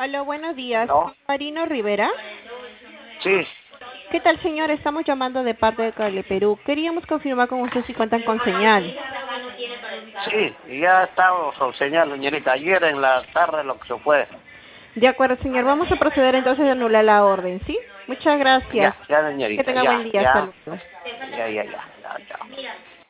Aló, buenos días. ¿No? Marino Rivera. Sí, ¿Qué tal, señor? Estamos llamando de parte de Cable Perú. Queríamos confirmar con usted si cuentan con señal. sí, ya estamos con señal, señorita. Ayer en la tarde lo que se fue. De acuerdo, señor. Vamos a proceder entonces a anular la orden, ¿sí? Muchas gracias. Ya, ya, Que señorita, tenga buen ya, día. Hasta ya, luego. ya, ya, ya, ya, ya.